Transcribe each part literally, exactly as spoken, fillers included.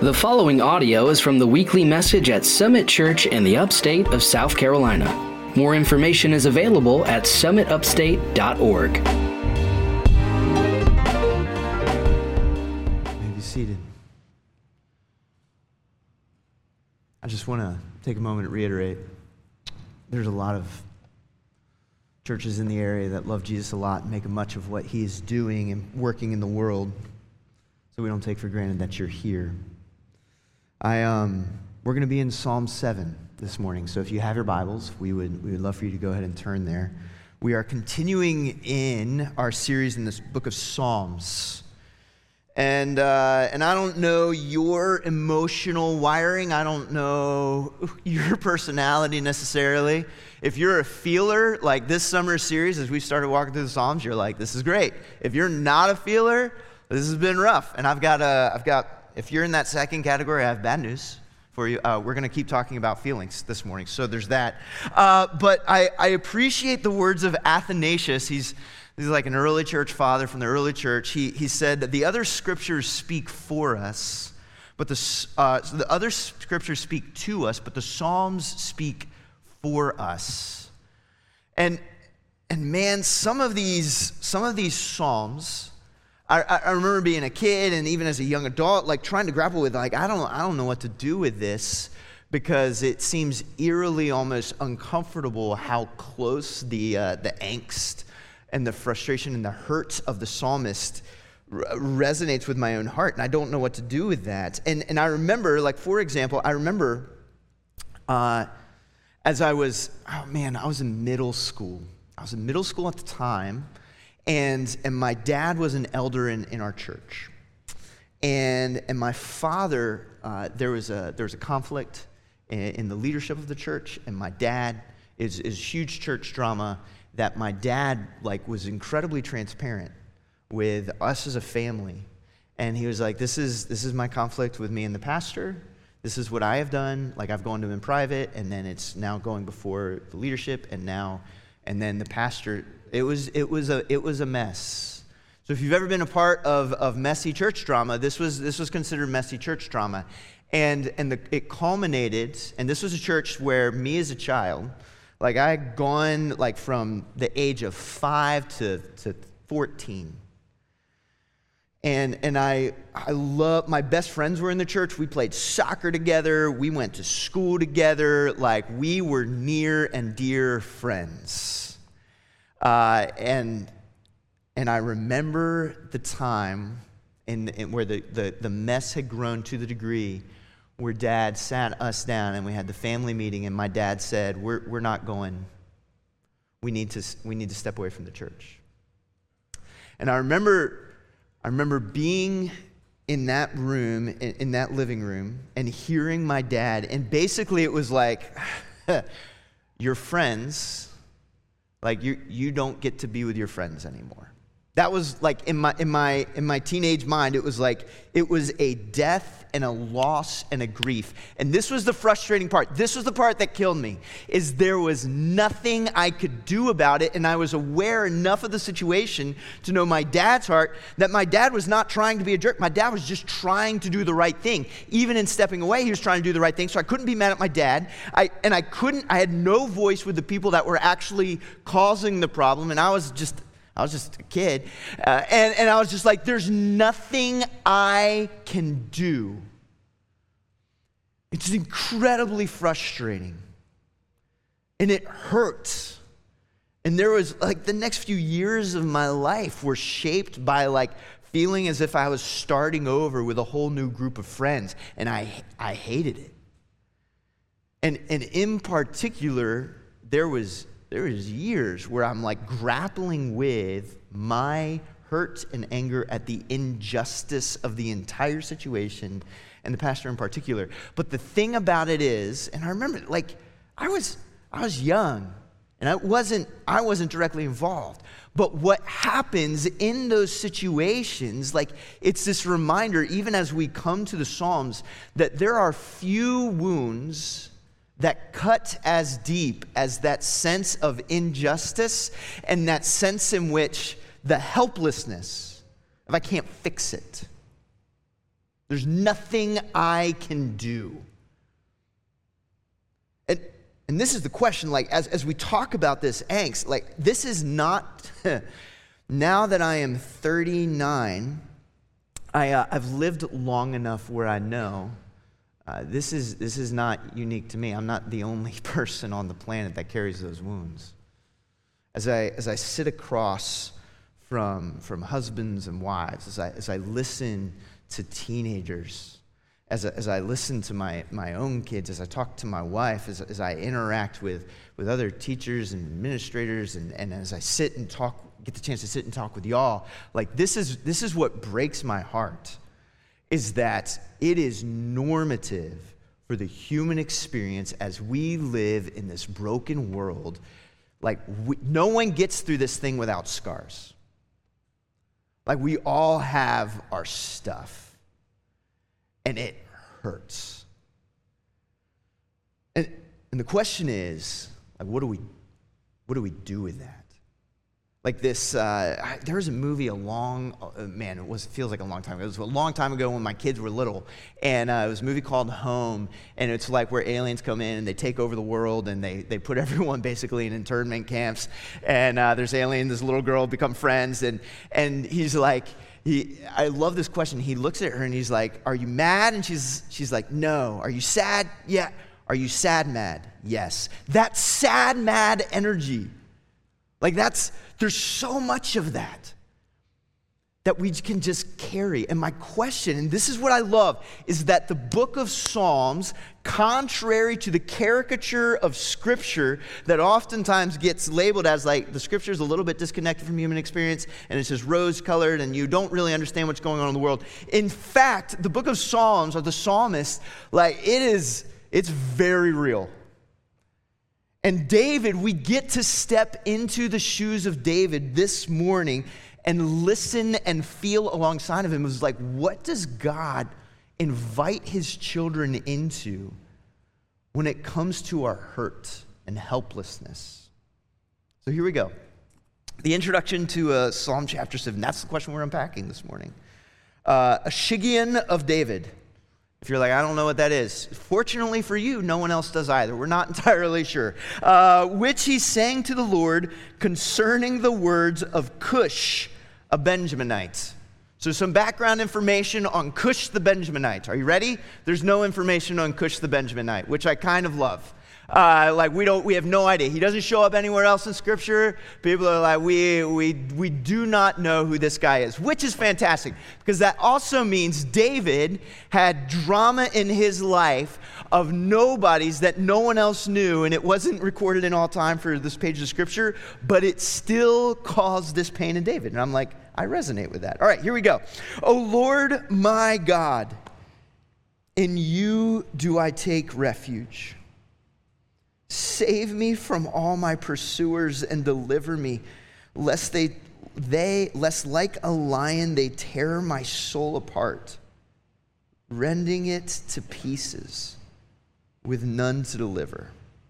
The following audio is from the weekly message at Summit Church in the upstate of South Carolina. More information is available at summit upstate dot org. You may be seated. I just want to take a moment to reiterate, there's a lot of churches in the area that love Jesus a lot and make much of what he's doing and working in the world, so we don't take for granted that you're here. I um, we're going to be in Psalm seven this morning, so if you have your Bibles, we would we would love for you to go ahead and turn there. We are continuing in our series in this book of Psalms, and uh, and I don't know your emotional wiring, I don't know your personality necessarily. If you're a feeler, like this summer series, as we started walking through the Psalms, you're like, this is great. If you're not a feeler, this has been rough, and I've got a I've got. If you're in that second category, I have bad news for you. Uh, we're going to keep talking about feelings this morning, so there's that. Uh, but I, I appreciate the words of Athanasius. He's, he's like an early church father from the early church. He, he said that the other scriptures speak for us, but the, uh, so the other scriptures speak to us, but the Psalms speak for us. And and man, some of these some of these Psalms, I, I remember being a kid and even as a young adult, like trying to grapple with, like, I don't, I don't know what to do with this because it seems eerily almost uncomfortable how close the uh, the angst and the frustration and the hurt of the psalmist r- resonates with my own heart, and I don't know what to do with that. And and I remember, like for example, I remember uh, as I was, oh man, I was in middle school. I was in middle school at the time. And and my dad was an elder in, in our church, and and my father uh, there was a there was a conflict in, in the leadership of the church, and my dad is is huge church drama that my dad like was incredibly transparent with us as a family, and he was like, this is this is my conflict with me and the pastor. This is what I have done. Like I've gone to him in private, and then it's now going before the leadership, and now and then the pastor. It was it was a it was a mess. So if you've ever been a part of, of messy church drama, this was this was considered messy church drama, and and the, it culminated. And this was a church where me as a child, like I had gone like from the age of five to to fourteen, and and I I love my best friends were in the church. We played soccer together. We went to school together. Like we were near and dear friends. Uh, and and I remember the time in, in where the, the, the mess had grown to the degree where Dad sat us down and we had the family meeting, and my dad said, "We're we're not going. We need to we need to step away from the church." And I remember I remember being in that room, in, in that living room, and hearing my dad, and basically it was like, "Your friends." Like you, you don't get to be with your friends anymore. That was like in my in my in my teenage mind. It was like it was a death and a loss and a grief. And this was the frustrating part. This was the part that killed me. Is there was nothing I could do about it, and I was aware enough of the situation to know my dad's heart. That my dad was not trying to be a jerk. My dad was just trying to do the right thing. Even in stepping away, he was trying to do the right thing. So I couldn't be mad at my dad. I and I couldn't. I had no voice with the people that were actually causing the problem, and I was just. I was just a kid, uh, and, and I was just like, there's nothing I can do. It's incredibly frustrating, and it hurts. And there was, like, the next few years of my life were shaped by, like, feeling as if I was starting over with a whole new group of friends, and I I hated it. And, and in particular, there was... There was years where I'm like grappling with my hurt and anger at the injustice of the entire situation and the pastor in particular. But the thing about it is, and I remember like I was I was young and I wasn't I wasn't directly involved. But what happens in those situations, like it's this reminder, even as we come to the Psalms, that there are few wounds that cut as deep as that sense of injustice and that sense in which the helplessness of I can't fix it. There's nothing I can do. And, and this is the question, like, as, as we talk about this angst, like, this is not, now that I am thirty-nine, I, uh, I've lived long enough where I know uh, this is this is not unique to me. I'm not the only person on the planet that carries those wounds. As I as I sit across from from husbands and wives, as I as I listen to teenagers, as I, as I listen to my my own kids, as I talk to my wife, as as I interact with with other teachers and administrators, and, and as I sit and talk, get the chance to sit and talk with y'all, like this is this is what breaks my heart, is that it is normative for the human experience as we live in this broken world. Like, we, no one gets through this thing without scars. Like, we all have our stuff, and it hurts. And, and the question is, like, what do we, what do we do with that? Like this, uh, I, there was a movie a long, uh, man, it was feels like a long time ago. It was a long time ago when my kids were little, and uh, it was a movie called Home, and it's like where aliens come in and they take over the world, and they they put everyone basically in internment camps, and uh, there's alien, this little girl become friends, and and he's like, he, I love this question. He looks at her and he's like, "Are you mad?" And she's she's like, "No." "Are you sad?" "Yeah." "Are you sad mad?" "Yes." That sad mad energy. Like that's, there's so much of that that we can just carry. And my question, and this is what I love, is that the book of Psalms, contrary to the caricature of Scripture that oftentimes gets labeled as like the Scripture is a little bit disconnected from human experience and it's just rose-colored and you don't really understand what's going on in the world. In fact, the book of Psalms, or the psalmist, like it is, it's very real. And David, we get to step into the shoes of David this morning and listen and feel alongside of him. It was like, what does God invite his children into when it comes to our hurt and helplessness? So here we go. The introduction to uh, Psalm chapter seven. That's the question we're unpacking this morning. Uh, a Shiggaion of David. If you're like, I don't know what that is. Fortunately for you, no one else does either. We're not entirely sure. Uh, which he sang to the Lord concerning the words of Cush, a Benjaminite. So some background information on Cush the Benjaminite. Are you ready? There's no information on Cush the Benjaminite, which I kind of love. Uh, like we don't, we have no idea. He doesn't show up anywhere else in Scripture. People are like, we we we do not know who this guy is, which is fantastic because that also means David had drama in his life of nobodies that no one else knew, and it wasn't recorded in all time for this page of Scripture, but it still caused this pain in David. And I'm like, I resonate with that. All right, here we go. O Lord, my God, in you do I take refuge. Save me from all my pursuers and deliver me, lest they, they, lest like a lion they tear my soul apart, rending it to pieces with none to deliver.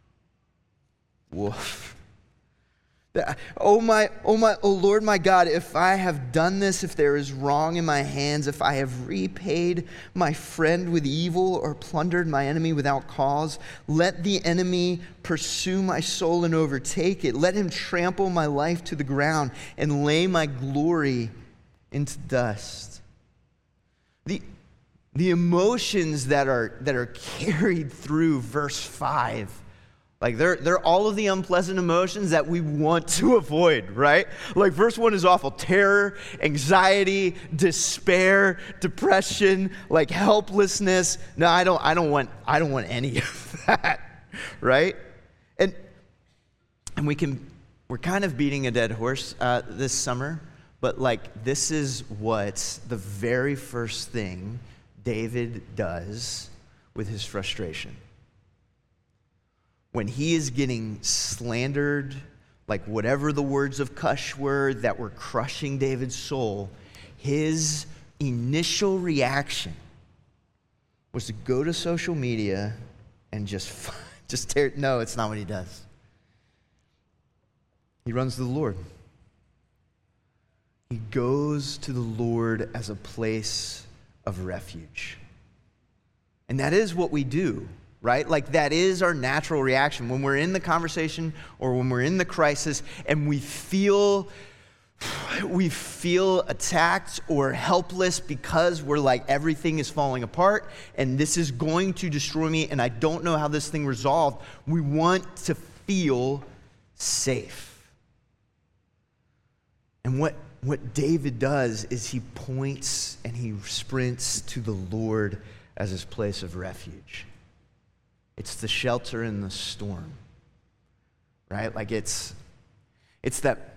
Woof. Oh my, oh my, oh Lord my God, if I have done this, if there is wrong in my hands, if I have repaid my friend with evil or plundered my enemy without cause, let the enemy pursue my soul and overtake it. Let him trample my life to the ground and lay my glory into dust. The, the emotions that are, that are carried through verse five, like they're, they're all of the unpleasant emotions that we want to avoid, right? Like verse one is awful. Terror, anxiety, despair, depression, like helplessness. No, I don't, I don't want, I don't want any of that, right? And, and we can, we're kind of beating a dead horse uh, this summer, but like this is what the very first thing David does with his frustration. When he is getting slandered, like whatever the words of Cush were that were crushing David's soul, his initial reaction was to go to social media and just, just tear. No, it's not what he does. He runs to the Lord. He goes to the Lord as a place of refuge. And that is what we do, right? Like that is our natural reaction when we're in the conversation or when we're in the crisis and we feel we feel attacked or helpless because we're like everything is falling apart and this is going to destroy me and I don't know how this thing resolved. We want to feel safe. And what what David does is he points and he sprints to the Lord as his place of refuge. It's the shelter in the storm, right? Like it's, it's that,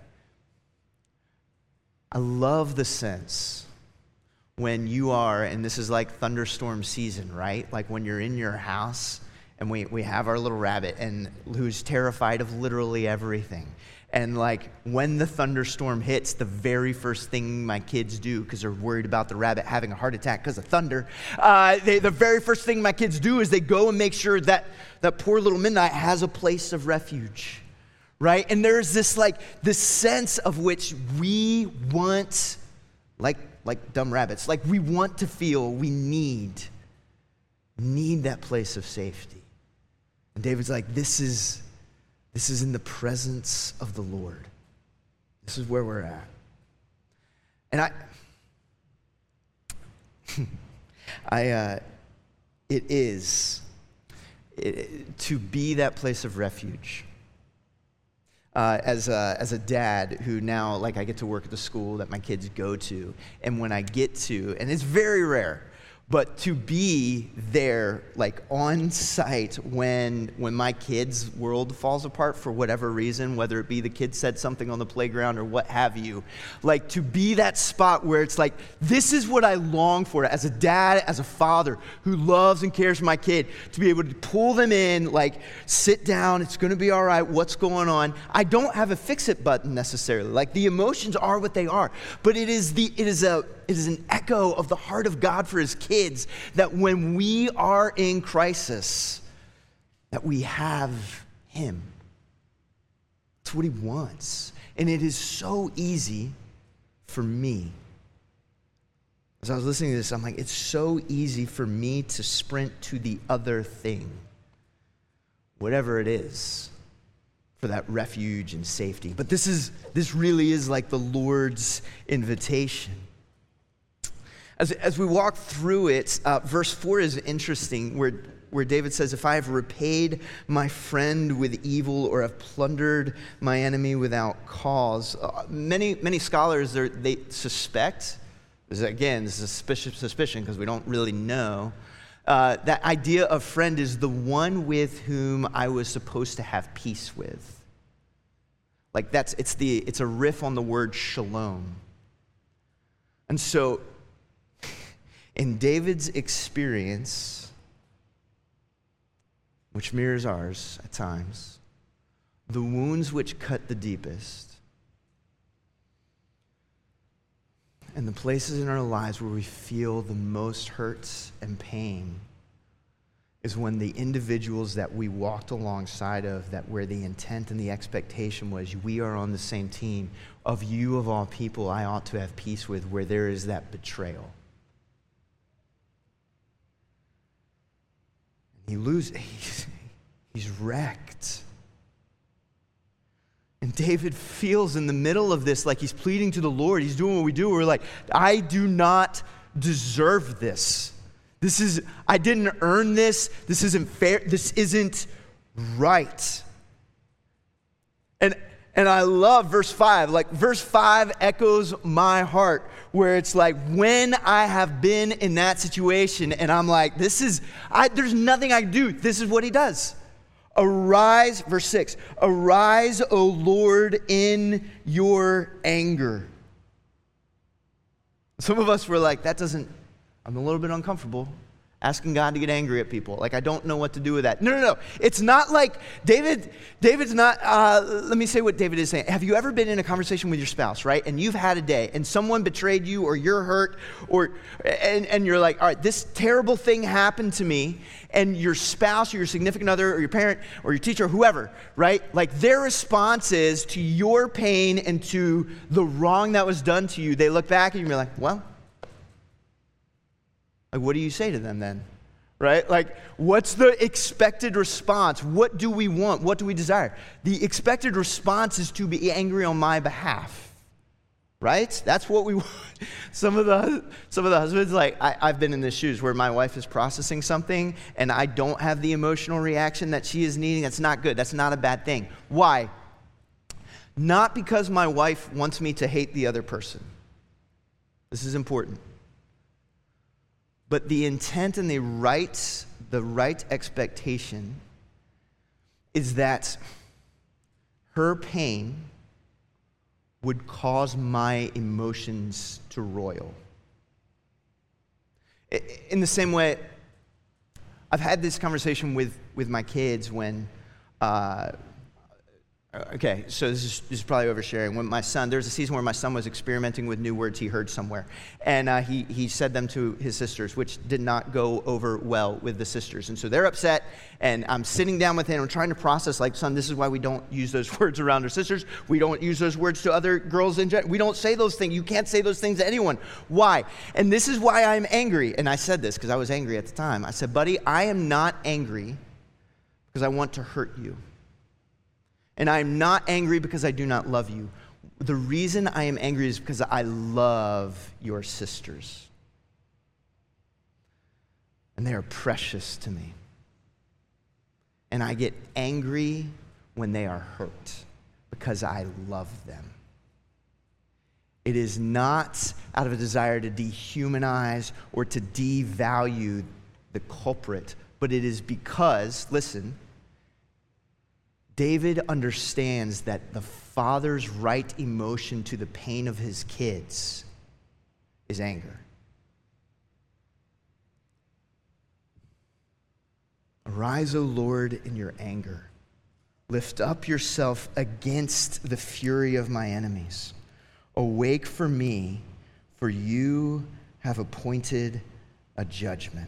I love the sense when you are, and this is like thunderstorm season, right? Like when you're in your house and we, we have our little rabbit and who's terrified of literally everything. And like when the thunderstorm hits, the very first thing my kids do, because they're worried about the rabbit having a heart attack because of thunder, uh, they, the very first thing my kids do is they go and make sure that that poor little Midnight has a place of refuge, right? And there's this like this sense of which we want, like like dumb rabbits, like we want to feel we need, need that place of safety. And David's like, this is. This is in the presence of the Lord. This is where we're at. And I, I, uh, it is it, to be that place of refuge. Uh, as a, as a dad who now, like I get to work at the school that my kids go to, and when I get to, and it's very rare, but to be there, like on site when when my kid's world falls apart for whatever reason, whether it be the kid said something on the playground or what have you, like to be that spot where it's like, this is what I long for as a dad, as a father who loves and cares for my kid, to be able to pull them in, like sit down, it's going to be all right, what's going on? I don't have a fix-it button necessarily. Like the emotions are what they are, but it is the it is a it is an echo of the heart of God for his kids that when we are in crisis, that we have him. That's what he wants. And it is so easy for me. As I was listening to this, I'm like, it's so easy for me to sprint to the other thing, whatever it is, for that refuge and safety. But this is this really is like the Lord's invitation. As, as we walk through it, uh, verse four is interesting, where, where David says, if I have repaid my friend with evil or have plundered my enemy without cause. Uh, many many scholars, they suspect, this is, again, this is a suspicious suspicion because we don't really know, uh, that idea of friend is the one with whom I was supposed to have peace with. Like that's, it's the it's a riff on the word shalom. And so, in David's experience, which mirrors ours at times, the wounds which cut the deepest, and the places in our lives where we feel the most hurts and pain is when the individuals that we walked alongside of, that where the intent and the expectation was, we are on the same team, of you of all people I ought to have peace with, where there is that betrayal. He loses, he's, he's wrecked. And David feels in the middle of this like he's pleading to the Lord. He's doing what we do. We're like, I do not deserve this. This is, I didn't earn this. This isn't fair. This isn't right. And And I love verse five. Like verse five echoes my heart, where it's like when I have been in that situation and I'm like, this is, I, there's nothing I can do. This is what he does. Arise, verse six, arise, O Lord, in your anger. Some of us were like, that doesn't, I'm a little bit uncomfortable asking God to get angry at people. Like, I don't know what to do with that. No, no, no. It's not like David, David's not, uh, let me say what David is saying. Have you ever been in a conversation with your spouse, right? And you've had a day and someone betrayed you or you're hurt or, and, and you're like, all right, this terrible thing happened to me, and your spouse or your significant other or your parent or your teacher or whoever, right? Like their response is to your pain and to the wrong that was done to you. They look back and you're like, well, like, what do you say to them then? right? Like, what's the expected response? What do we want? What do we desire? The expected response is to be angry on my behalf, right? That's what we want. Some of the some of the husbands, like, I, I've been in the shoes where my wife is processing something and I don't have the emotional reaction that she is needing. That's not good. That's not a bad thing. Why? Not because my wife wants me to hate the other person. This is important. But the intent and the right, the right expectation is that her pain would cause my emotions to roil. In the same way, I've had this conversation with, with my kids when, uh, okay, so this is, this is probably oversharing. When my son, there was a season where my son was experimenting with new words he heard somewhere. And uh, he, he said them to his sisters, which did not go over well with the sisters. And so they're upset, and I'm sitting down with him. I'm trying to process, like, son, this is why we don't use those words around our sisters. We don't use those words to other girls in general. We don't say those things. You can't say those things to anyone. Why? And this is why I'm angry. And I said this because I was angry at the time. I said, buddy, I am not angry because I want to hurt you. And I am not angry because I do not love you. The reason I am angry is because I love your sisters. And they are precious to me. And I get angry when they are hurt because I love them. It is not out of a desire to dehumanize or to devalue the culprit, but it is because, listen, David understands that the father's right emotion to the pain of his kids is anger. Arise, O Lord, in your anger. Lift up yourself against the fury of my enemies. Awake for me, for you have appointed a judgment.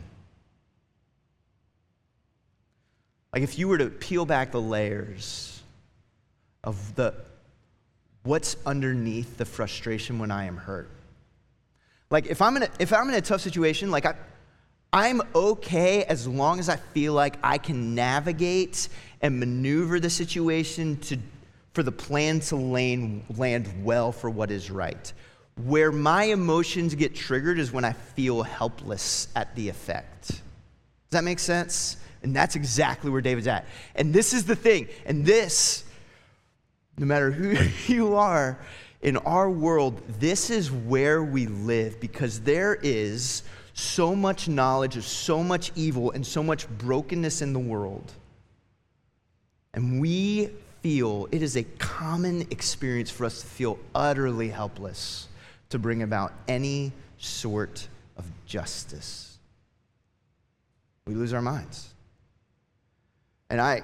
Like, if you were to peel back the layers of the what's underneath the frustration when I am hurt. Like, if I'm in a, if I'm in a tough situation, like I, I'm okay as long as I feel like I can navigate and maneuver the situation to for the plan to land, land well for what is right. Where my emotions get triggered is when I feel helpless at the effect. Does that make sense? And that's exactly where David's at. And this is the thing. And this, no matter who you are in our world, this is where we live, because there is so much knowledge of so much evil and so much brokenness in the world. And we feel, it is a common experience for us to feel utterly helpless to bring about any sort of justice. We lose our minds. And I,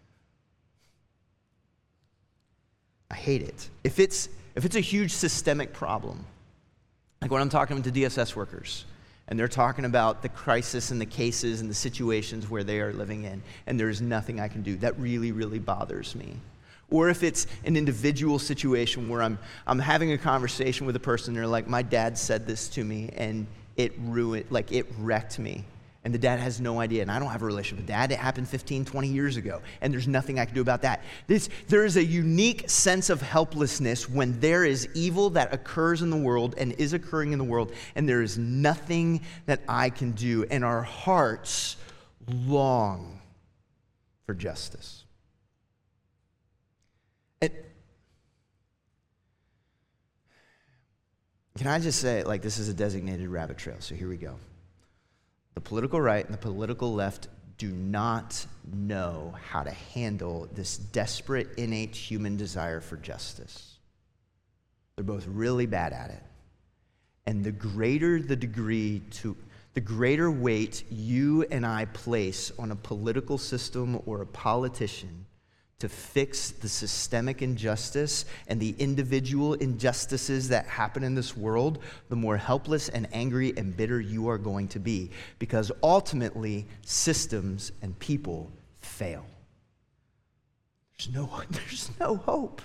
I hate it. If it's if it's a huge systemic problem, like when I'm talking to D S S workers, and they're talking about the crisis and the cases and the situations where they are living in, and there's nothing I can do, that really, really bothers me. Or if it's an individual situation where I'm I'm having a conversation with a person, and they're like, my dad said this to me, and it ruined, like it wrecked me. And the dad has no idea, and I don't have a relationship with dad. It happened fifteen, twenty years ago, and there's nothing I can do about that. This, there is a unique sense of helplessness when there is evil that occurs in the world and is occurring in the world, and there is nothing that I can do, and our hearts long for justice. And can I just say, like, this is a designated rabbit trail, so here we go. The political right and the political left do not know how to handle this desperate, innate human desire for justice. They're both really bad at it. And the greater the degree to, the greater weight you and I place on a political system or a politician to fix the systemic injustice and the individual injustices that happen in this world, the more helpless and angry and bitter you are going to be. Because ultimately, systems and people fail. There's no, there's no hope.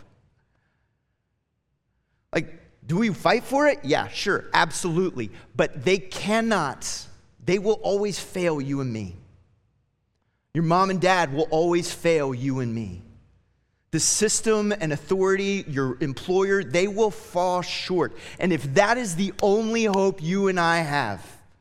Like, do we fight for it? Yeah, sure, absolutely. But they cannot They will always fail you and me. Your mom and dad will always fail you and me. The system and authority, your employer, they will fall short. And if that is the only hope you and I have,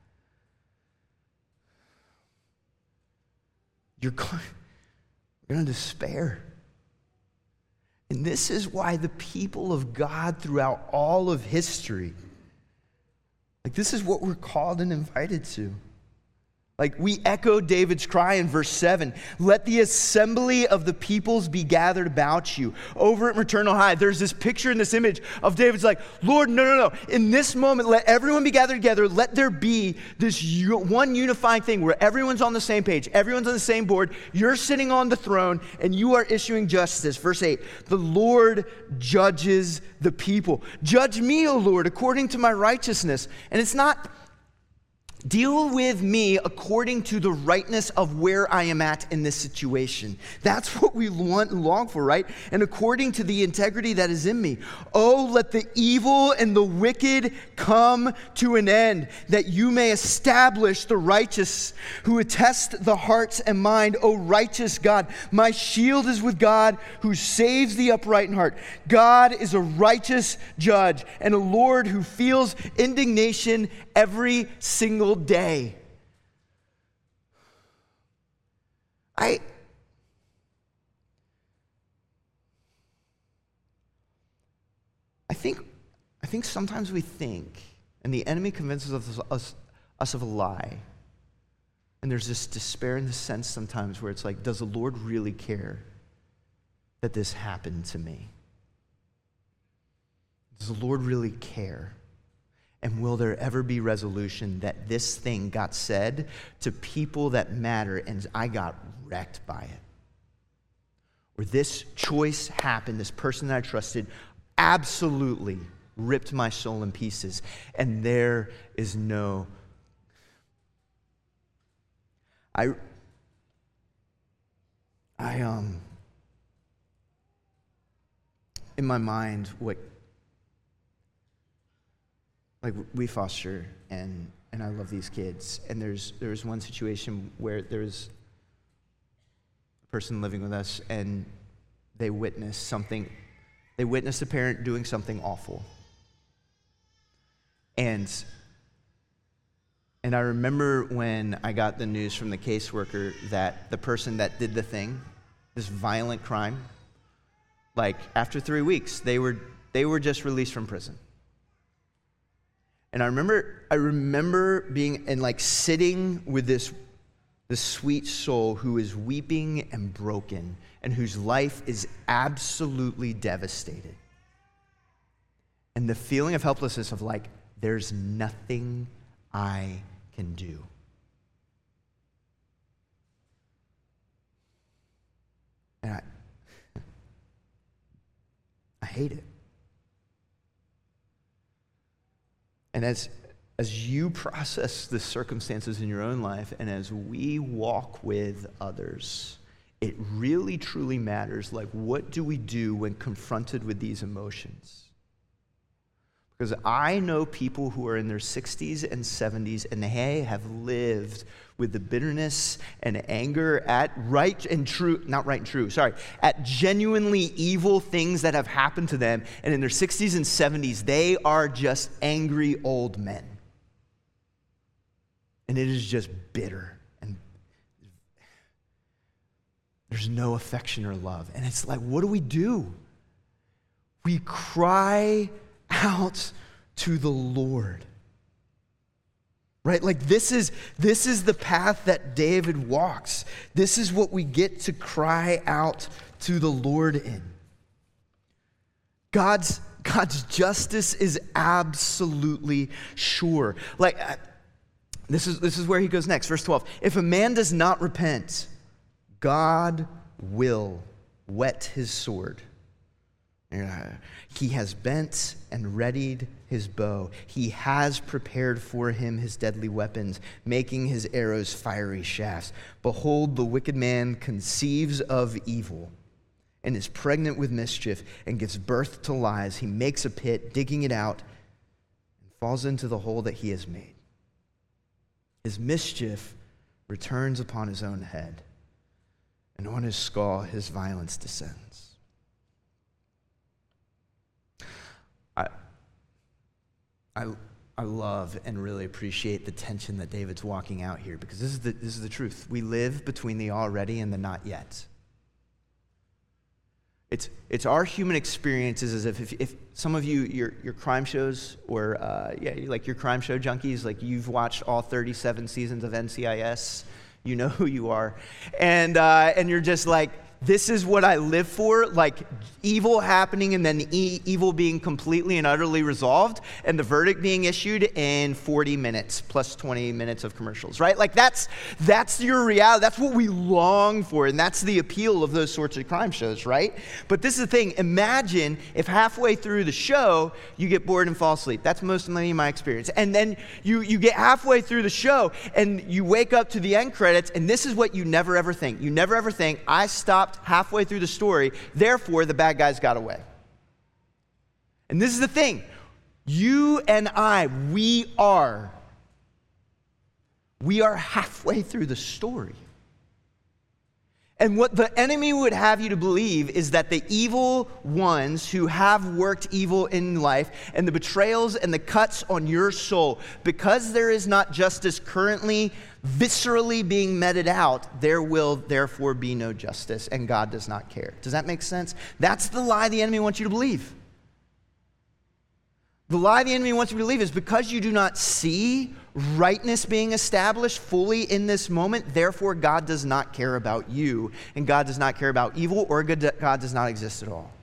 you're going, you're going to despair. And this is why the people of God throughout all of history, like this is what we're called and invited to. Like we echo David's cry in verse seven, let the assembly of the peoples be gathered about you. Over at Maternal High, there's this picture in this image of David's like, Lord, no, no, no. In this moment, let everyone be gathered together. Let there be this one unifying thing where everyone's on the same page. Everyone's on the same board. You're sitting on the throne and you are issuing justice. Verse eight, the Lord judges the people. Judge me, O Lord, according to my righteousness. And it's not deal with me according to the rightness of where I am at in this situation. That's what we want and long for, right? And according to the integrity that is in me. Oh, let the evil and the wicked come to an end, that you may establish the righteous who attest the hearts and mind. O righteous God, my shield is with God who saves the upright in heart. God is a righteous judge and a Lord who feels indignation every single day. I I think I think sometimes we think, and the enemy convinces us, us, us of a lie, and there's this despair in the sense sometimes where it's like, does the Lord really care that this happened to me? Does the Lord really care? And will there ever be resolution that this thing got said to people that matter and I got wrecked by it? Or this choice happened, this person that I trusted absolutely ripped my soul in pieces, and there is no... I, I, um, in my mind, what Like we foster, and and I love these kids. And there's there's one situation where there's a person living with us, and they witnessed something. They witnessed a parent doing something awful. And and I remember when I got the news from the caseworker that the person that did the thing, this violent crime, like after three weeks, they were they were just released from prison. And I remember, I remember being and like sitting with this, this sweet soul who is weeping and broken and whose life is absolutely devastated. And the feeling of helplessness of like, there's nothing I can do. And I, I hate it. And as, as you process the circumstances in your own life, and as we walk with others, it really truly matters, like, what do we do when confronted with these emotions? Because I know people who are in their sixties and seventies, and they have lived with the bitterness and anger at right and true, not right and true, sorry, at genuinely evil things that have happened to them. And in their sixties and seventies, they are just angry old men. And it is just bitter. And there's no affection or love. And it's like, what do we do? We cry out to the Lord. Right? Like this is this is the path that David walks. This is what we get to cry out to the Lord in. God's God's justice is absolutely sure. Like this is this is where he goes next, verse twelve. If a man does not repent, God will whet his sword. He has bent and readied his bow. He has prepared for him his deadly weapons, making his arrows fiery shafts. Behold, the wicked man conceives of evil and is pregnant with mischief and gives birth to lies. He makes a pit, digging it out, and falls into the hole that he has made. His mischief returns upon his own head, and on his skull his violence descends. I, I, I love and really appreciate the tension that David's walking out here, because this is the, this is the truth. We live between the already and the not yet. It's, it's our human experiences as if, if, if some of you, your, your crime shows, or uh, yeah, like your crime show junkies, like you've watched all thirty-seven seasons of N C I S, you know who you are, and uh, and you're just like, this is what I live for, like evil happening and then e- evil being completely and utterly resolved and the verdict being issued in forty minutes plus twenty minutes of commercials, right? Like that's that's your reality. That's what we long for, and that's the appeal of those sorts of crime shows, right? But this is the thing. Imagine if halfway through the show you get bored and fall asleep. That's mostly my experience. And then you, you get halfway through the show and you wake up to the end credits, and this is what you never ever think. You never ever think, I stopped halfway through the story, therefore the bad guys got away. And this is the thing. You and I, we are, we are halfway through the story. And what the enemy would have you to believe is that the evil ones who have worked evil in life and the betrayals and the cuts on your soul, because there is not justice currently viscerally being meted out, there will therefore be no justice, and God does not care. Does that make sense? That's the lie the enemy wants you to believe. The lie the enemy wants you to believe is because you do not see rightness being established fully in this moment, therefore God does not care about you, and God does not care about evil, or God does not exist at all.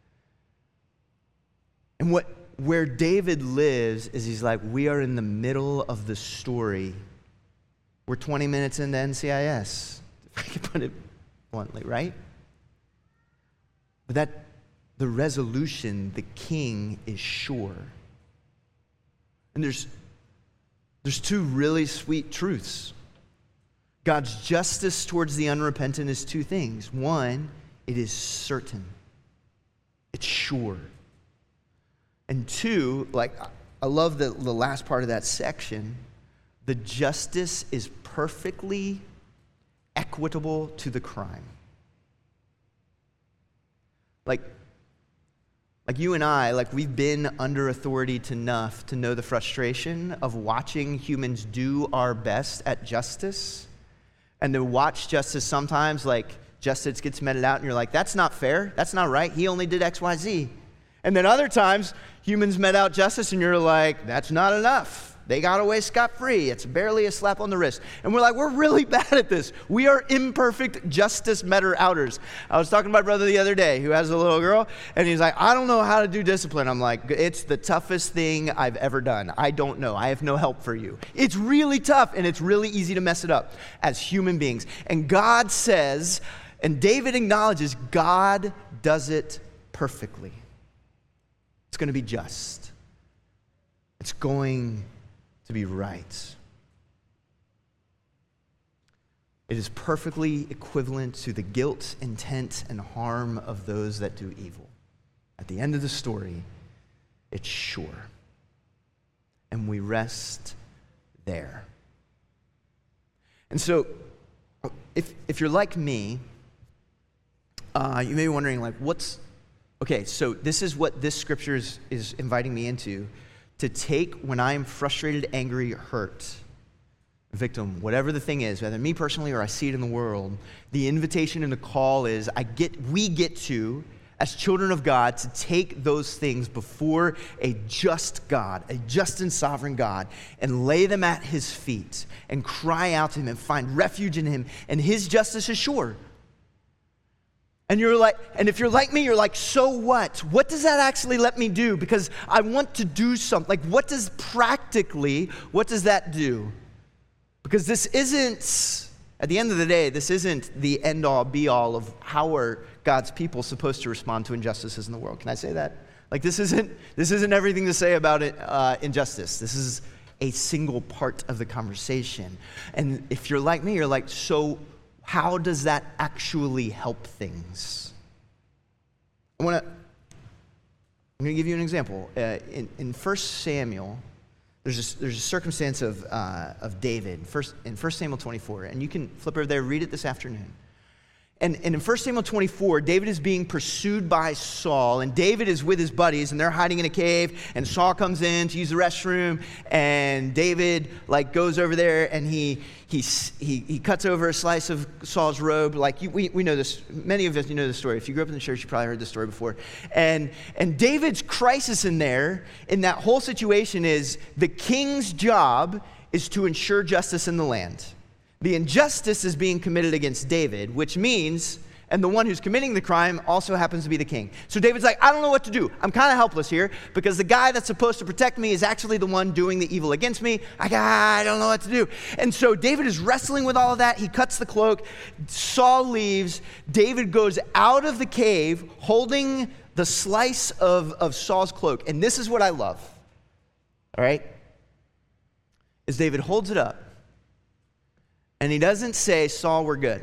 And what where David lives is he's like, we are in the middle of the story. We're twenty minutes into N C I S, if I can put it bluntly, right? But that the resolution, the king is sure. And there's there's two really sweet truths. God's justice towards the unrepentant is two things. One, it is certain. It's sure. And two, like, I love the, the last part of that section. The justice is perfectly equitable to the crime. Like, like you and I, like we've been under authority enough to know the frustration of watching humans do our best at justice, and to watch justice sometimes, like justice gets meted out and you're like, that's not fair, that's not right, he only did X, Y, Z. And then other times, humans met out justice and you're like, that's not enough. They got away scot-free. It's barely a slap on the wrist. And we're like, we're really bad at this. We are imperfect justice meter-outers. I was talking to my brother the other day who has a little girl, and he's like, I don't know how to do discipline. I'm like, it's the toughest thing I've ever done. I don't know. I have no help for you. It's really tough, and it's really easy to mess it up as human beings. And God says, and David acknowledges, God does it perfectly. It's going to be just. It's going to be right. It is perfectly equivalent to the guilt, intent, and harm of those that do evil. At the end of the story, it's sure. And we rest there. And so, if if you're like me, uh, you may be wondering, like, what's... Okay, so this is what this scripture is, is inviting me into. To take when I'm frustrated, angry, hurt, victim, whatever the thing is, whether me personally or I see it in the world, the invitation and the call is I get, we get to, as children of God, to take those things before a just God, a just and sovereign God, and lay them at his feet and cry out to him and find refuge in him, and his justice is sure. And you're like, and if you're like me, you're like, so what? What does that actually let me do? Because I want to do something. Like, what does practically, what does that do? Because this isn't, at the end of the day, this isn't the end-all, be-all of how are God's people supposed to respond to injustices in the world. Can I say that? Like, this isn't, this isn't everything to say about it, uh, injustice. This is a single part of the conversation. And if you're like me, you're like, so how does that actually help things? I want to, I'm going to give you an example. Uh, in, in First Samuel, There's a, there's a circumstance of, uh, of David first, in First Samuel twenty-four, and you can flip over there, read it this afternoon. And, and in First Samuel twenty-four, David is being pursued by Saul, and David is with his buddies, and they're hiding in a cave, and Saul comes in to use the restroom, and David like goes over there, and he he he, he cuts over a slice of Saul's robe. Like you, we we know this, many of us, you know the story. If you grew up in the church, you probably heard this story before. And and David's crisis in there, in that whole situation, is the king's job is to ensure justice in the land. The injustice is being committed against David, which means, and the one who's committing the crime also happens to be the king. So David's like, I don't know what to do. I'm kind of helpless here because the guy that's supposed to protect me is actually the one doing the evil against me. I, I don't know what to do. And so David is wrestling with all of that. He cuts the cloak. Saul leaves. David goes out of the cave holding the slice of, of Saul's cloak. And this is what I love, all right, is David holds it up. And he doesn't say, Saul, we're good.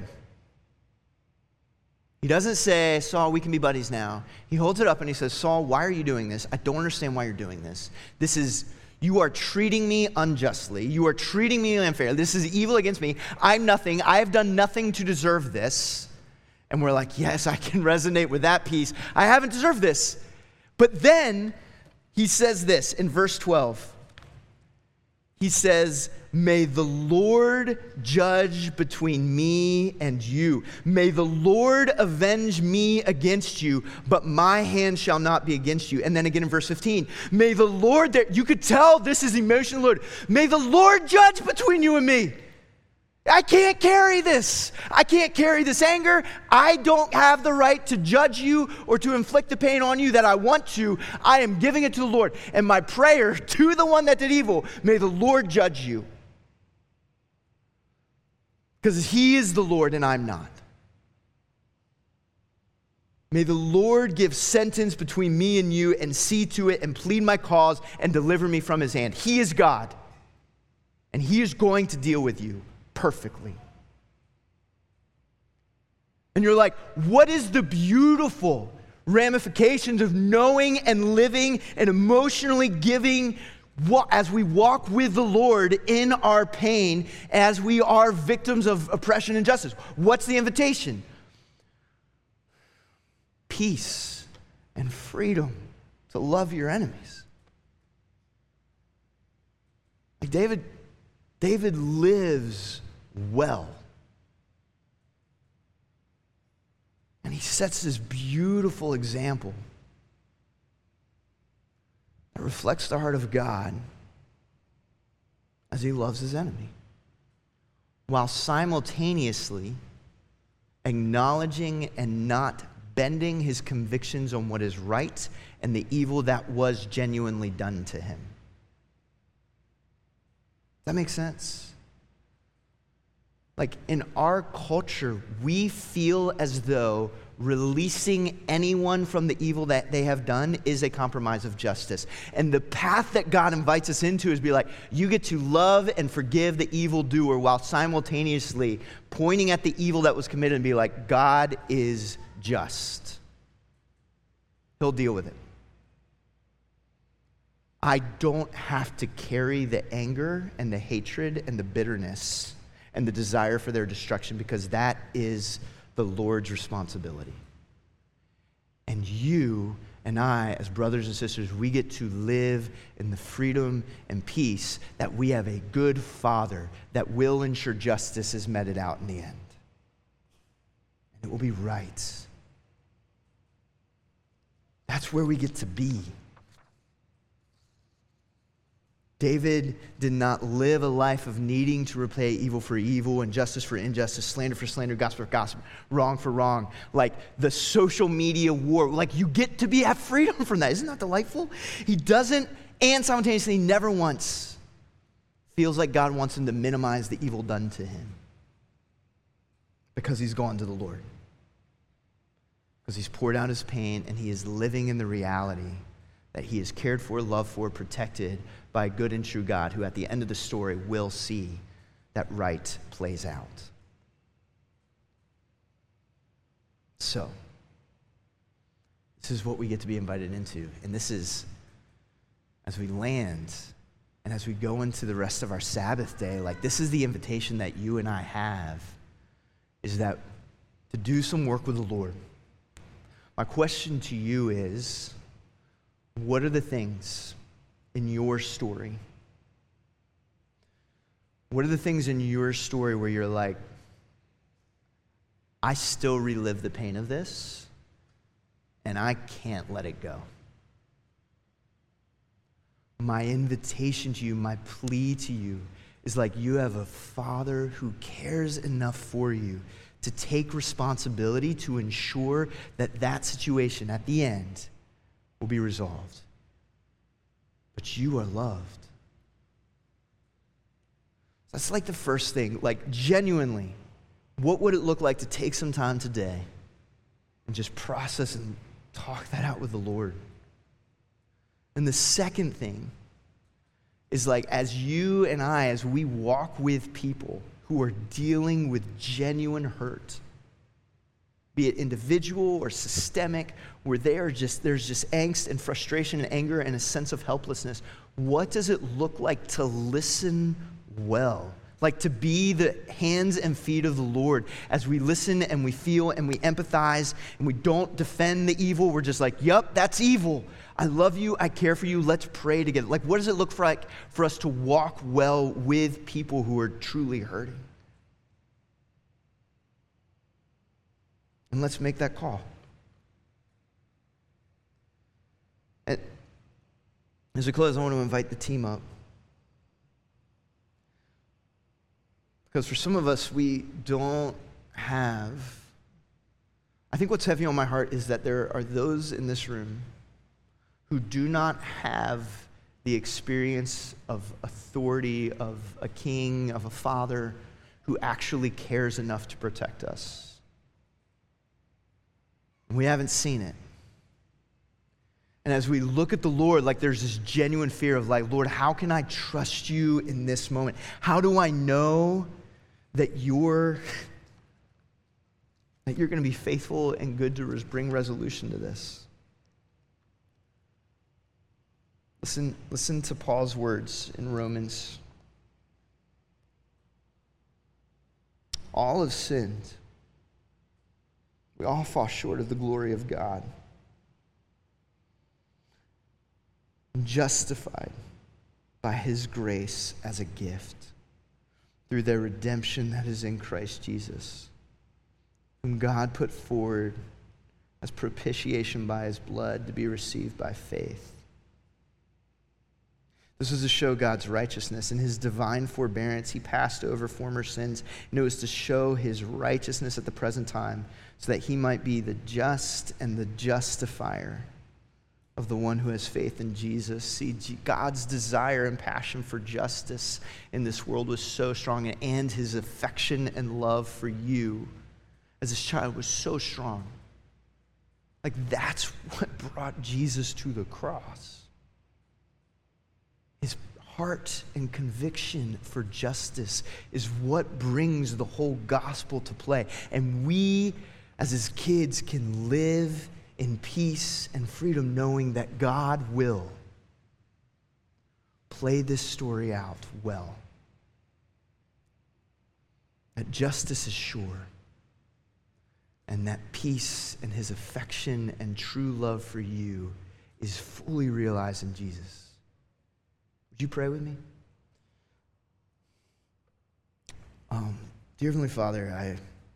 He doesn't say, Saul, we can be buddies now. He holds it up and he says, Saul, why are you doing this? I don't understand why you're doing this. This is, you are treating me unjustly. You are treating me unfairly. This is evil against me. I'm nothing. I have done nothing to deserve this. And we're like, yes, I can resonate with that piece. I haven't deserved this. But then he says this in verse twelve. He says, may the Lord judge between me and you. May the Lord avenge me against you, but my hand shall not be against you. And then again in verse fifteen, may the Lord, that you could tell this is emotional, Lord, may the Lord judge between you and me. I can't carry this. I can't carry this anger. I don't have the right to judge you or to inflict the pain on you that I want to. I am giving it to the Lord. And my prayer to the one that did evil, may the Lord judge you. Because he is the Lord and I'm not. May the Lord give sentence between me and you and see to it and plead my cause and deliver me from his hand. He is God. And he is going to deal with you perfectly. And you're like, what is the beautiful ramifications of knowing and living and emotionally giving as we walk with the Lord in our pain, as we are victims of oppression and injustice? What's the invitation? Peace and freedom to love your enemies. Like David, David lives well. And he sets this beautiful example that reflects the heart of God as he loves his enemy, while simultaneously acknowledging and not bending his convictions on what is right and the evil that was genuinely done to him. That makes sense? Like in our culture, we feel as though releasing anyone from the evil that they have done is a compromise of justice. And the path that God invites us into is be like, you get to love and forgive the evildoer while simultaneously pointing at the evil that was committed and be like, God is just. He'll deal with it. I don't have to carry the anger and the hatred and the bitterness and the desire for their destruction, because that is the Lord's responsibility. And you and I, as brothers and sisters, we get to live in the freedom and peace that we have a good Father that will ensure justice is meted out in the end. And it will be right. That's where we get to be. David did not live a life of needing to repay evil for evil, injustice for injustice, slander for slander, gossip for gossip, wrong for wrong. Like the social media war, like you get to be have freedom from that. Isn't that delightful? He doesn't, and simultaneously never once feels like God wants him to minimize the evil done to him because he's gone to the Lord. Because he's poured out his pain and he is living in the reality that he is cared for, loved for, protected by a good and true God who at the end of the story will see that right plays out. So, this is what we get to be invited into. And this is, as we land And as we go into the rest of our Sabbath day, like this is the invitation that you and I have, is that to do some work with the Lord. My question to you is, what are the things in your story? What are the things in your story where you're like, I still relive the pain of this, and I can't let it go? My invitation to you, my plea to you, is like you have a Father who cares enough for you to take responsibility to ensure that that situation at the end will be resolved. But you are loved. That's like the first thing, like genuinely, what would it look like to take some time today and just process and talk that out with the Lord? And the second thing is like as you and I, as we walk with people who are dealing with genuine hurt, be it individual or systemic, where they are just, there's just angst and frustration and anger and a sense of helplessness, what does it look like to listen well? Like to be the hands and feet of the Lord as we listen and we feel and we empathize and we don't defend the evil. We're just like, yup, that's evil. I love you. I care for you. Let's pray together. Like, what does it look for, like, for us to walk well with people who are truly hurting? And let's make that call. And as we close, I want to invite the team up. Because for some of us, we don't have, I think what's heavy on my heart is that there are those in this room who do not have the experience of authority, of a king, of a father who actually cares enough to protect us. And we haven't seen it. And as we look at the Lord, like there's this genuine fear of like, Lord, how can I trust you in this moment? How do I know that you're that you're going to be faithful and good to res- bring resolution to this? Listen, listen to Paul's words in Romans. All have sinned. We all fall short of the glory of God. Justified by his grace as a gift through their redemption that is in Christ Jesus, whom God put forward as propitiation by his blood to be received by faith. This was to show God's righteousness. In his divine forbearance, he passed over former sins, and it was to show his righteousness at the present time, so that he might be the just and the justifier of the one who has faith in Jesus. See, God's desire and passion for justice in this world was so strong, and his affection and love for you as his child was so strong. Like, that's what brought Jesus to the cross. His heart and conviction for justice is what brings the whole gospel to play. And we, as his kids, can live in peace and freedom knowing that God will play this story out well. That justice is sure. And that peace and his affection and true love for you is fully realized in Jesus. Would you pray with me? Um, dear Heavenly Father, I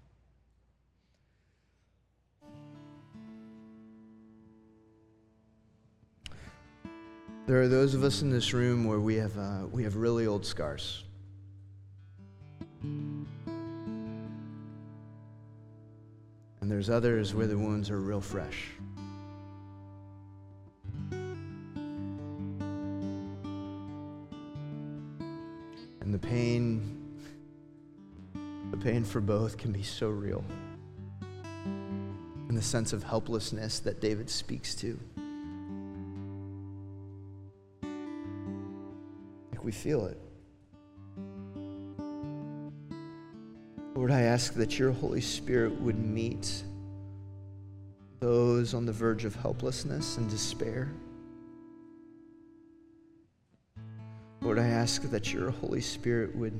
there are those of us in this room where we have uh, we have really old scars. And there's others where the wounds are real fresh. And the pain, the pain for both can be so real. And the sense of helplessness that David speaks to. Like we feel it. Lord, I ask that your Holy Spirit would meet those on the verge of helplessness and despair. Lord, I ask that your Holy Spirit would,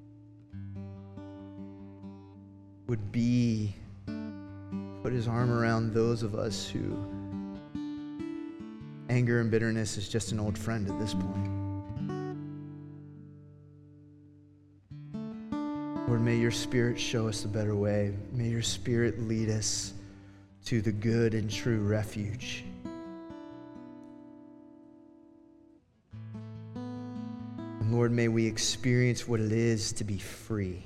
would be, put his arm around those of us who anger and bitterness is just an old friend at this point. Lord, may your Spirit show us a better way. May your Spirit lead us to the good and true refuge. And Lord, may we experience what it is to be free.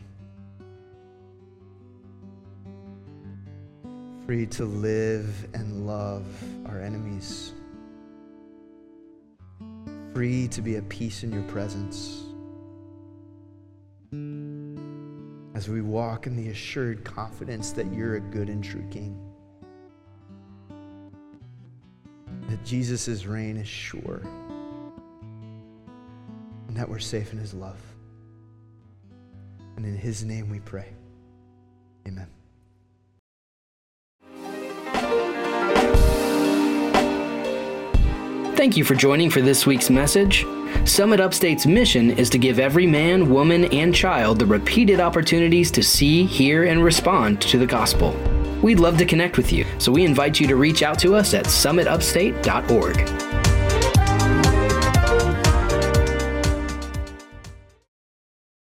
Free to live and love our enemies. Free to be at peace in your presence. As we walk in the assured confidence that you're a good and true King. That Jesus' reign is sure. And that we're safe in his love. And in his name we pray. Amen. Thank you for joining for this week's message. Summit Upstate's mission is to give every man, woman, and child the repeated opportunities to see, hear, and respond to the gospel. We'd love to connect with you, so we invite you to reach out to us at summit upstate dot org.